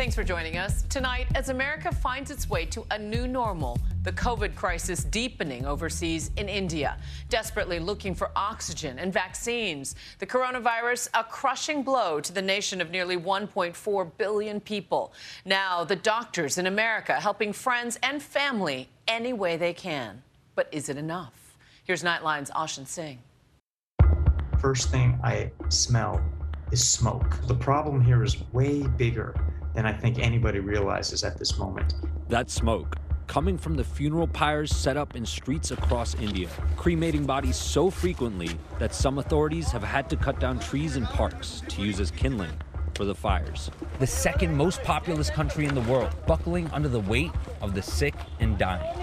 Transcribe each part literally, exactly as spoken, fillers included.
Thanks for joining us. Tonight, as America finds its way to a new normal, the COVID crisis deepening overseas in India, desperately looking for oxygen and vaccines. The coronavirus, a crushing blow to the nation of nearly one point four billion people. Now, the doctors in America helping friends and family any way they can. But is it enough? Here's Nightline's Ashin Singh. First thing I smell is smoke. The problem here is way bigger than I think anybody realizes at this moment. That smoke, coming from the funeral pyres set up in streets across India, cremating bodies so frequently that some authorities have had to cut down trees in parks to use as kindling for the fires. The second most populous country in the world, buckling under the weight of the sick and dying.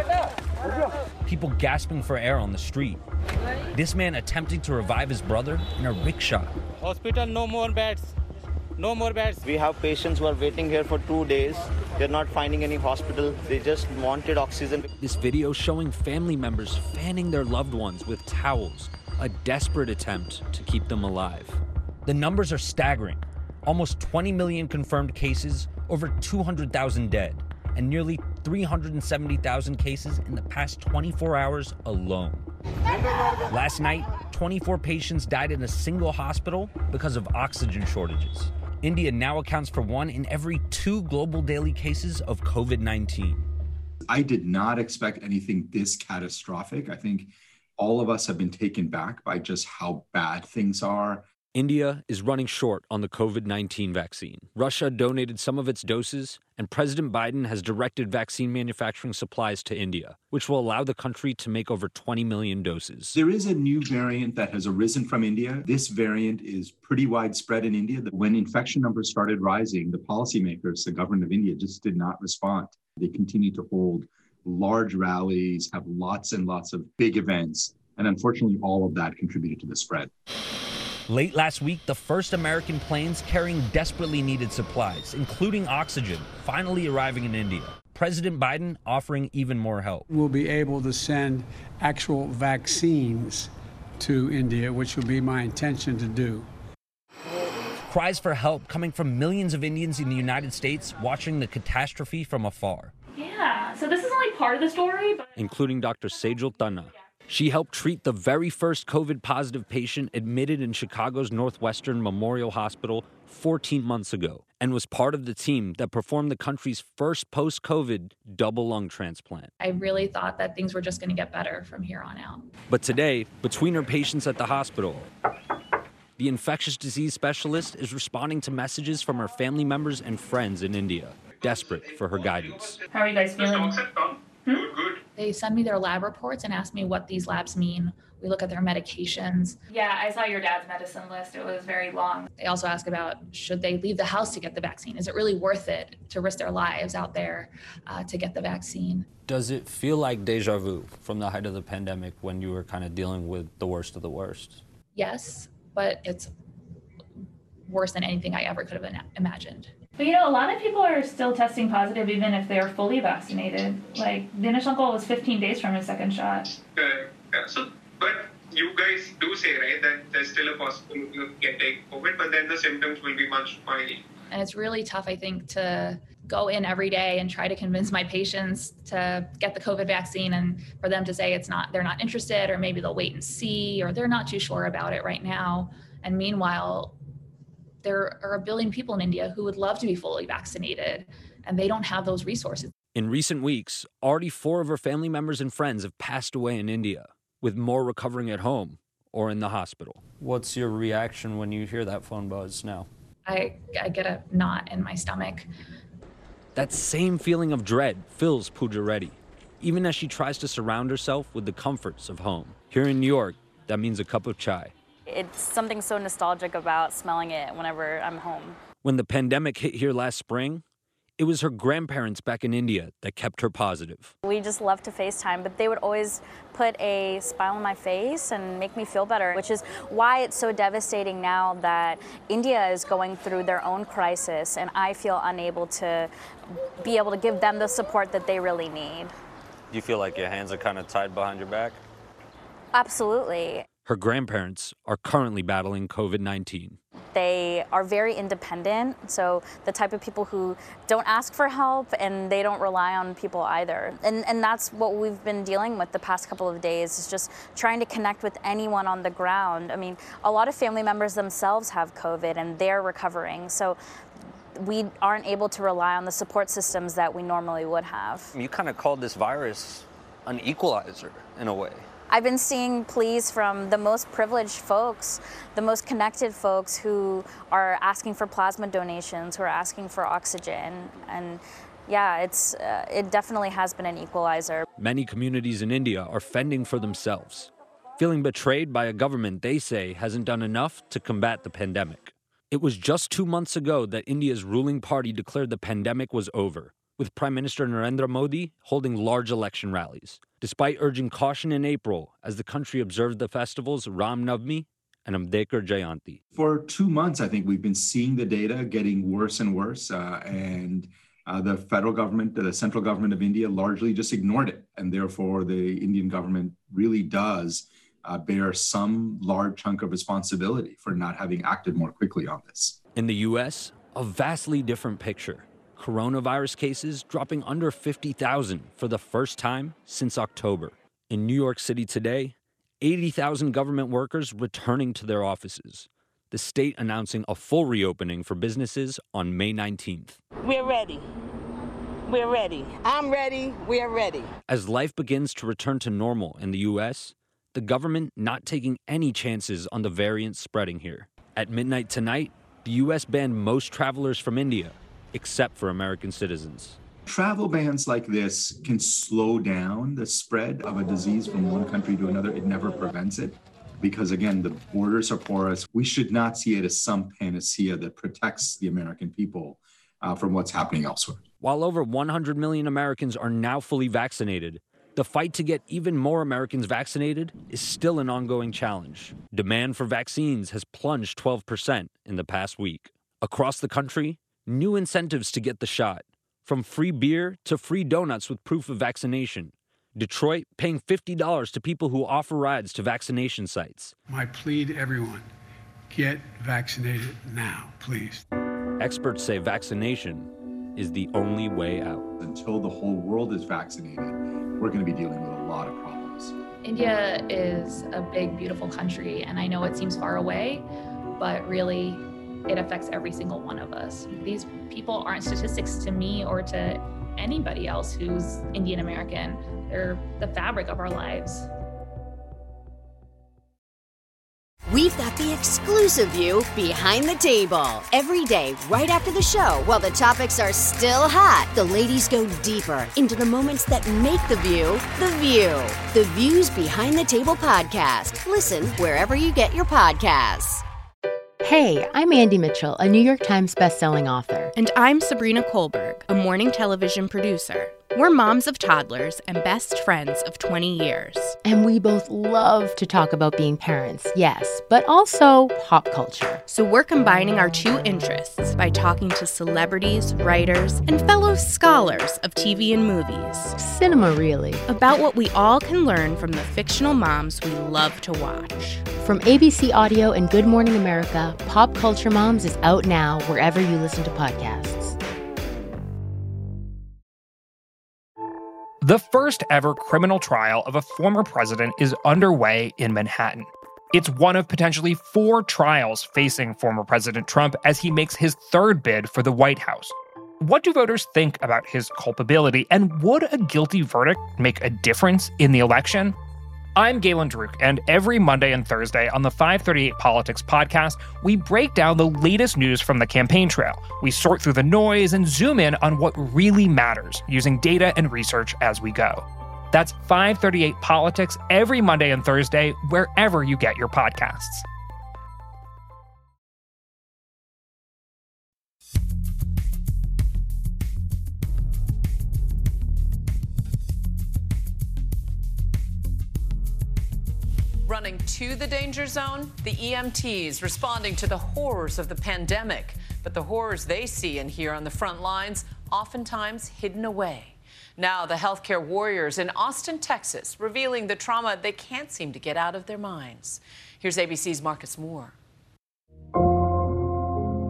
People gasping for air on the street. This man attempting to revive his brother in a rickshaw. Hospital, no more beds. No more beds. We have patients who are waiting here for two days. They're not finding any hospital. They just wanted oxygen. This video showing family members fanning their loved ones with towels, a desperate attempt to keep them alive. The numbers are staggering. Almost twenty million confirmed cases, over two hundred thousand dead, and nearly three hundred seventy thousand cases in the past twenty-four hours alone. Last night, twenty-four patients died in a single hospital because of oxygen shortages. India now accounts for one in every two global daily cases of COVID nineteen. I did not expect anything this catastrophic. I think all of us have been taken back by just how bad things are. India is running short on the COVID nineteen vaccine. Russia donated some of its doses, and President Biden has directed vaccine manufacturing supplies to India, which will allow the country to make over twenty million doses. There is a new variant that has arisen from India. This variant is pretty widespread in India. When infection numbers started rising, the policymakers, the government of India, just did not respond. They continue to hold large rallies, have lots and lots of big events, and unfortunately, all of that contributed to the spread. Late last week, the first American planes carrying desperately needed supplies, including oxygen, finally arriving in India. President Biden offering even more help. We'll be able to send actual vaccines to India, which will be my intention to do. Cries for help coming from millions of Indians in the United States watching the catastrophe from afar. Yeah, so this is only part of the story, but... including Doctor Sejal Tanna. She helped treat the very first COVID-positive patient admitted in Chicago's Northwestern Memorial Hospital fourteen months ago, and was part of the team that performed the country's first post-COVID double lung transplant. I really thought that things were just going to get better from here on out. But today, between her patients at the hospital, the infectious disease specialist is responding to messages from her family members and friends in India, desperate for her guidance. How are you guys feeling? Hmm? They send me their lab reports and ask me what these labs mean. We look at their medications. Yeah, I saw your dad's medicine list. It was very long. They also ask about, should they leave the house to get the vaccine? Is it really worth it to risk their lives out there uh, to get the vaccine? Does it feel like deja vu from the height of the pandemic when you were kind of dealing with the worst of the worst? Yes, but it's worse than anything I ever could have imagined. But you know, a lot of people are still testing positive even if they're fully vaccinated. Like, Dinesh Uncle was fifteen days from his second shot. Uh, yeah, so, but you guys do say, right, that there's still a possibility you can take COVID, but then the symptoms will be much mild. And it's really tough, I think, to go in every day and try to convince my patients to get the COVID vaccine, and for them to say it's not, they're not interested, or maybe they'll wait and see, or they're not too sure about it right now. And meanwhile, there are a billion people in India who would love to be fully vaccinated, and they don't have those resources. In recent weeks, already four of her family members and friends have passed away in India, with more recovering at home or in the hospital. What's your reaction when you hear that phone buzz now? I, I get a knot in my stomach. That same feeling of dread fills Pooja Reddy, even as she tries to surround herself with the comforts of home. Here in New York, that means a cup of chai. It's something so nostalgic about smelling it whenever I'm home. When the pandemic hit here last spring, it was her grandparents back in India that kept her positive. We just love to FaceTime, but they would always put a smile on my face and make me feel better, which is why it's so devastating now that India is going through their own crisis, and I feel unable to be able to give them the support that they really need. Do you feel like your hands are kind of tied behind your back? Absolutely. Her grandparents are currently battling COVID nineteen. They are very independent, so the type of people who don't ask for help and they don't rely on people either. And, and that's what we've been dealing with the past couple of days, is just trying to connect with anyone on the ground. I mean, a lot of family members themselves have COVID and they're recovering, so we aren't able to rely on the support systems that we normally would have. You kind of called this virus an equalizer in a way. I've been seeing pleas from the most privileged folks, the most connected folks who are asking for plasma donations, who are asking for oxygen. And yeah, it's, uh, it definitely has been an equalizer. Many communities in India are fending for themselves, feeling betrayed by a government they say hasn't done enough to combat the pandemic. It was just two months ago that India's ruling party declared the pandemic was over, with Prime Minister Narendra Modi holding large election rallies, despite urging caution in April as the country observed the festivals Ram Navami and Ambedkar Jayanti. For two months, I think we've been seeing the data getting worse and worse, uh, and uh, the federal government, the central government of India largely just ignored it. And therefore, the Indian government really does uh, bear some large chunk of responsibility for not having acted more quickly on this. In the U S, a vastly different picture. Coronavirus cases dropping under fifty thousand for the first time since October. In New York City today, eighty thousand government workers returning to their offices. The state announcing a full reopening for businesses on May nineteenth. We're ready. We're ready. I'm ready. We're ready. As life begins to return to normal in the U S, the government not taking any chances on the variant spreading here. At midnight tonight, the U S banned most travelers from India, except for American citizens. Travel bans like this can slow down the spread of a disease from one country to another. It never prevents it because, again, the borders are porous. We should not see it as some panacea that protects the American people uh, from what's happening elsewhere. While over one hundred million Americans are now fully vaccinated, the fight to get even more Americans vaccinated is still an ongoing challenge. Demand for vaccines has plunged twelve percent in the past week. Across the country, new incentives to get the shot, from free beer to free donuts with proof of vaccination. Detroit paying fifty dollars to people who offer rides to vaccination sites. My plea to everyone, get vaccinated now, please. Experts say vaccination is the only way out. Until the whole world is vaccinated, we're going to be dealing with a lot of problems. India is a big, beautiful country, and I know it seems far away, but really, it affects every single one of us. These people aren't statistics to me or to anybody else who's Indian American. They're the fabric of our lives. We've got the exclusive view behind the table. Every day, right after the show, while the topics are still hot, the ladies go deeper into the moments that make the view the view. The Views Behind the Table podcast. Listen wherever you get your podcasts. Hey, I'm Andy Mitchell, a New York Times bestselling author. And I'm Sabrina Kohlberg, a morning television producer. We're moms of toddlers and best friends of twenty years. And we both love to talk about being parents, yes, but also pop culture. So we're combining our two interests by talking to celebrities, writers, and fellow scholars of T V and movies. Cinema, really. About what we all can learn from the fictional moms we love to watch. From A B C Audio and Good Morning America, Pop Culture Moms is out now wherever you listen to podcasts. The first ever criminal trial of a former president is underway in Manhattan. It's one of potentially four trials facing former President Trump as he makes his third bid for the White House. What do voters think about his culpability, and would a guilty verdict make a difference in the election? I'm Galen Druk, and every Monday and Thursday on the five thirty-eight Politics podcast, we break down the latest news from the campaign trail. We sort through the noise and zoom in on what really matters, using data and research as we go. That's five thirty-eight Politics every Monday and Thursday, wherever you get your podcasts. Running to the danger zone, the E M Ts responding to the horrors of the pandemic. But the horrors they see and hear on the front lines, oftentimes hidden away. Now, the healthcare warriors in Austin, Texas, revealing the trauma they can't seem to get out of their minds. Here's A B C's Marcus Moore.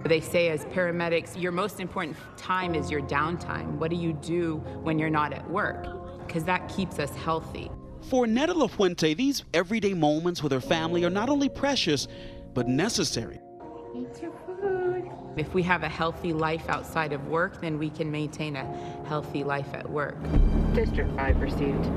They say as paramedics, your most important time is your downtime. What do you do when you're not at work? Because that keeps us healthy. For Netta LaFuente, these everyday moments with her family are not only precious, but necessary. Eat your food. If we have a healthy life outside of work, then we can maintain a healthy life at work. District five received.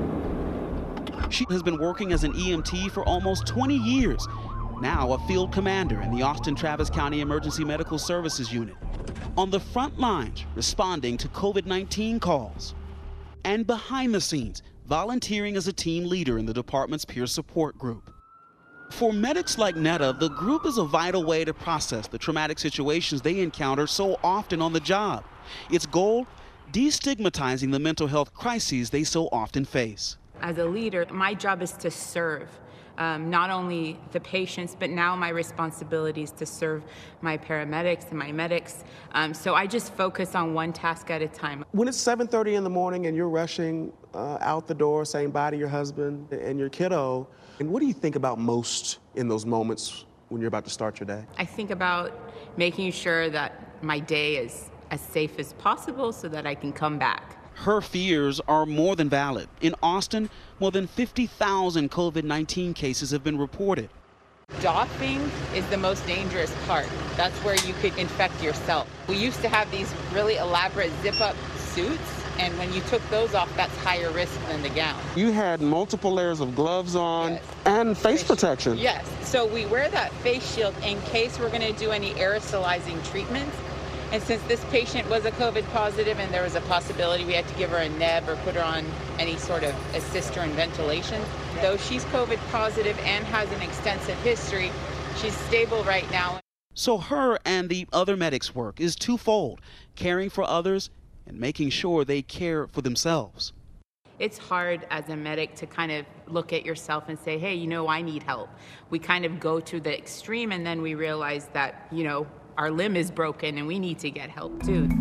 She has been working as an E M T for almost twenty years. Now a field commander in the Austin-Travis County Emergency Medical Services Unit. On the front lines, responding to COVID nineteen calls. And behind the scenes, volunteering as a team leader in the department's peer support group. For medics like Netta, the group is a vital way to process the traumatic situations they encounter so often on the job. Its goal, destigmatizing the mental health crises they so often face. As a leader, my job is to serve. Um, not only the patients, but now my responsibility is to serve my paramedics and my medics. Um, so I just focus on one task at a time. When it's seven thirty in the morning and you're rushing uh, out the door saying bye to your husband and your kiddo, and what do you think about most in those moments when you're about to start your day? I think about making sure that my day is as safe as possible so that I can come back. Her fears are more than valid. In Austin, more than fifty thousand COVID nineteen cases have been reported. Doffing is the most dangerous part. That's where you could infect yourself. We used to have these really elaborate zip-up suits, and when you took those off, that's higher risk than the gown. You had multiple layers of gloves on, yes, and face, face protection. Yes, so we wear that face shield in case we're going to do any aerosolizing treatments. And since this patient was a COVID positive and there was a possibility we had to give her a N E B or put her on any sort of assist her in ventilation, though she's COVID positive and has an extensive history, she's stable right now. So her and the other medics' work is twofold, caring for others and making sure they care for themselves. It's hard as a medic to kind of look at yourself and say, hey, you know, I need help. We kind of go to the extreme and then we realize that, you know, our limb is broken and we need to get help too.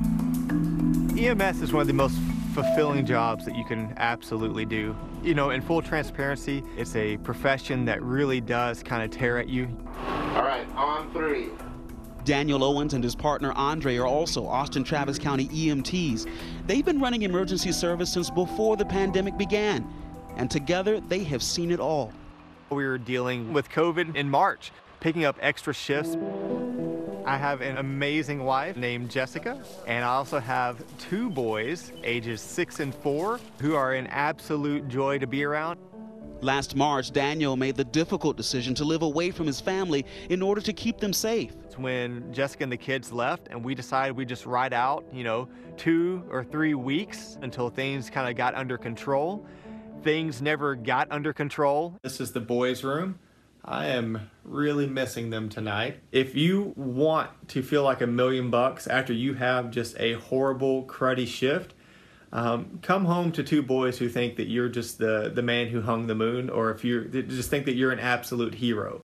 E M S is one of the most fulfilling jobs that you can absolutely do. You know, in full transparency, it's a profession that really does kind of tear at you. All right, on three. Daniel Owens and his partner Andre are also Austin-Travis County E M Ts. They've been running emergency service since before the pandemic began, and together they have seen it all. We were dealing with COVID in March, picking up extra shifts. I have an amazing wife named Jessica, and I also have two boys, ages six and four, who are an absolute joy to be around. Last March, Daniel made the difficult decision to live away from his family in order to keep them safe. It's when Jessica and the kids left, and we decided we'd just ride out, you know, two or three weeks until things kind of got under control. Things never got under control. This is the boys' room. I am really missing them tonight. If you want to feel like a million bucks after you have just a horrible, cruddy shift, um, come home to two boys who think that you're just the, the man who hung the moon, or if you just think that you're an absolute hero.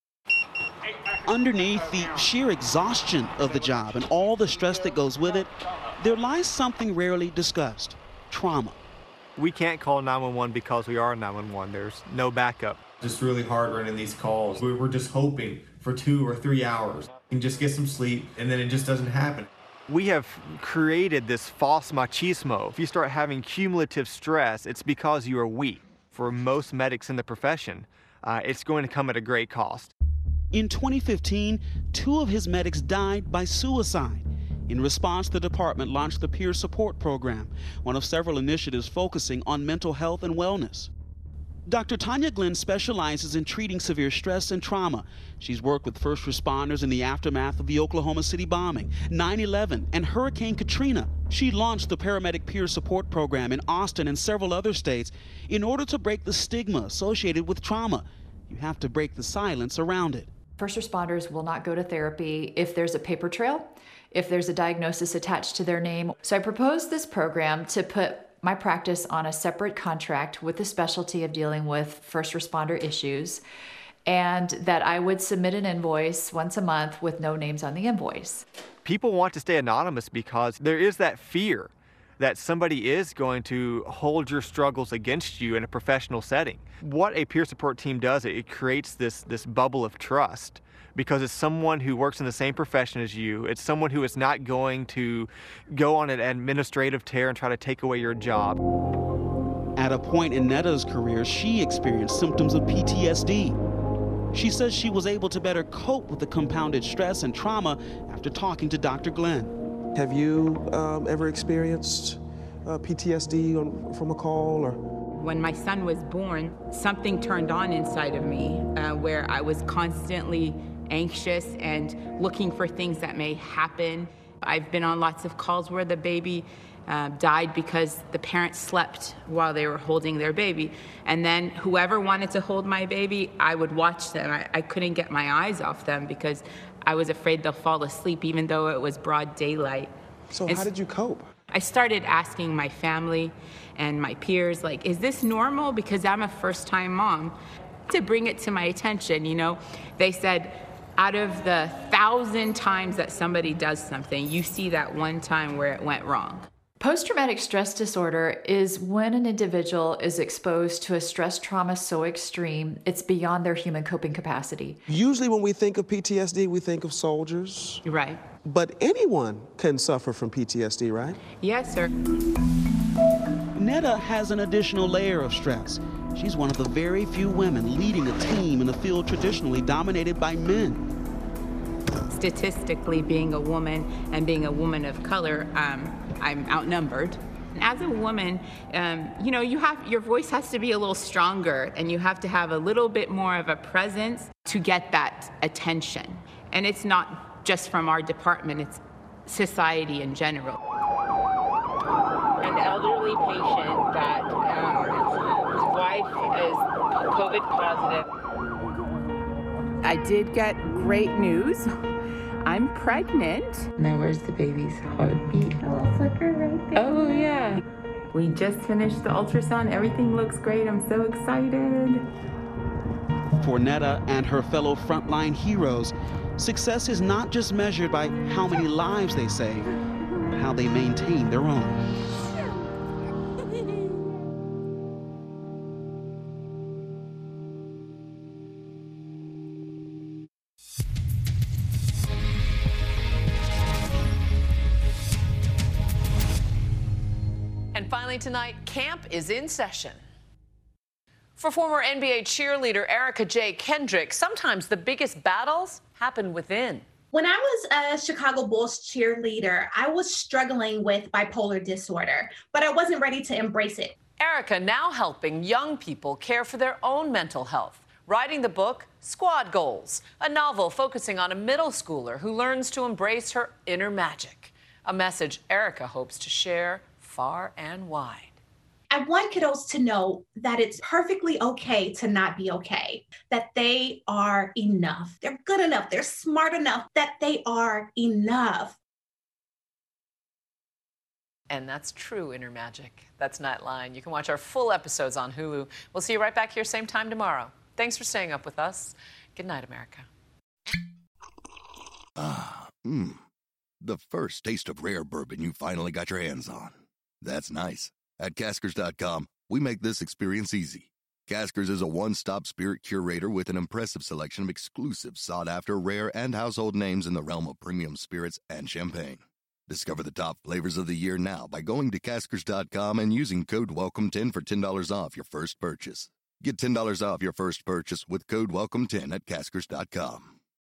Underneath the sheer exhaustion of the job and all the stress that goes with it, there lies something rarely discussed: trauma. We can't call nine one one because we are nine one one. There's no backup. It's really hard running these calls. We're just hoping for two or three hours and just get some sleep, and then it just doesn't happen. We have created this false machismo. If you start having cumulative stress, it's because you are weak. For most medics in the profession, uh, it's going to come at a great cost. In twenty fifteen, two of his medics died by suicide. In response, the department launched the Peer Support Program, one of several initiatives focusing on mental health and wellness. Doctor Tanya Glenn specializes in treating severe stress and trauma. She's worked with first responders in the aftermath of the Oklahoma City bombing, nine eleven, and Hurricane Katrina. She launched the Paramedic Peer Support Program in Austin and several other states in order to break the stigma associated with trauma. You have to break the silence around it. First responders will not go to therapy if there's a paper trail, if there's a diagnosis attached to their name. So I proposed this program to put my practice on a separate contract with the specialty of dealing with first responder issues, and that I would submit an invoice once a month with no names on the invoice. People want to stay anonymous because there is that fear that somebody is going to hold your struggles against you in a professional setting. What a peer support team does, it creates this, this bubble of trust, because it's someone who works in the same profession as you. It's someone who is not going to go on an administrative tear and try to take away your job. At a point in Netta's career, she experienced symptoms of P T S D. She says she was able to better cope with the compounded stress and trauma after talking to Doctor Glenn. Have you um, ever experienced uh, P T S D on, from a call? Or? When my son was born, something turned on inside of me uh, where I was constantly anxious and looking for things that may happen. I've been on lots of calls where the baby uh, died because the parents slept while they were holding their baby. And then whoever wanted to hold my baby, I would watch them. I, I couldn't get my eyes off them because I was afraid they'll fall asleep even though it was broad daylight. So and how did you cope? I started asking my family and my peers, like, is this normal? Because I'm a first-time mom. To bring it to my attention, you know, they said, out of the thousand times that somebody does something, you see that one time where it went wrong. Post-traumatic stress disorder is when an individual is exposed to a stress trauma so extreme, it's beyond their human coping capacity. Usually when we think of P T S D, we think of soldiers. Right. But anyone can suffer from P T S D, right? Yes, sir. Netta has an additional layer of stress. She's one of the very few women leading a team in a field traditionally dominated by men. Statistically, being a woman and being a woman of color, um, I'm outnumbered. As a woman, um, you know, you have your voice has to be a little stronger, and you have to have a little bit more of a presence to get that attention. And it's not just from our department; it's society in general. An elderly patient that um, his wife is COVID positive. I did get great news. I'm pregnant. Now where's the baby's heartbeat? A little flicker right there. Oh yeah. We just finished the ultrasound. Everything looks great. I'm so excited. For Netta and her fellow frontline heroes, success is not just measured by how many lives they save, but how they maintain their own. And finally tonight, camp is in session. For former N B A cheerleader Erica J. Kendrick, sometimes the biggest battles happen within. When I was a Chicago Bulls cheerleader, I was struggling with bipolar disorder, but I wasn't ready to embrace it. Erica now helping young people care for their own mental health, writing the book Squad Goals, a novel focusing on a middle schooler who learns to embrace her inner magic, a message Erica hopes to share far and wide. I want kiddos to know that it's perfectly okay to not be okay, that they are enough. They're good enough. They're smart enough, that they are enough. And that's true inner magic. That's Nightline. You can watch our full episodes on Hulu. We'll see you right back here same time tomorrow. Thanks for staying up with us. Good night, America. Ah, mmm. The first taste of rare bourbon you finally got your hands on. That's nice. At Caskers dot com, we make this experience easy. Caskers is a one-stop spirit curator with an impressive selection of exclusive, sought-after, rare, and household names in the realm of premium spirits and champagne. Discover the top flavors of the year now by going to Caskers dot com and using code welcome ten for ten dollars off your first purchase. Get ten dollars off your first purchase with code welcome ten at Caskers dot com.